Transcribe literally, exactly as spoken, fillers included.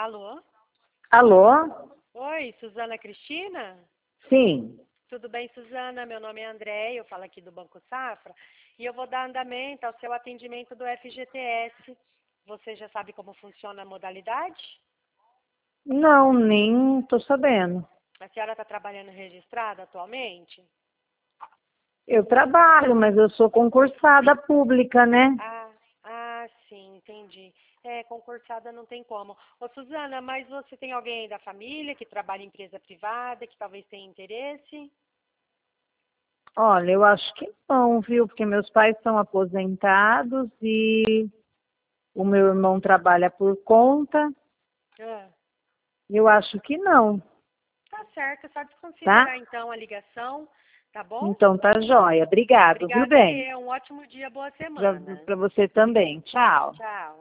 Alô? Alô? Oi, Suzana Cristina? Sim. Tudo bem, Suzana? Meu nome é André, eu falo aqui do Banco Safra e eu vou dar andamento ao seu atendimento do F G T S. Você já sabe como funciona a modalidade? Não, nem tô sabendo. A senhora está trabalhando registrada atualmente? Eu trabalho, mas eu sou concursada pública, né? Ah, ah, sim, entendi. É, concursada não tem como. Ô, Suzana, mas você tem alguém aí da família que trabalha em empresa privada, que talvez tenha interesse? Olha, eu acho que não, viu? Porque meus pais são aposentados e o meu irmão trabalha por conta. Ah, Eu acho que não, tá certo, é só tá? desconsiderar então a ligação, tá bom? Então tá jóia. Obrigado, viu, Obrigada bem? e um ótimo dia, boa Pra, semana. pra você também. Tchau. Tchau.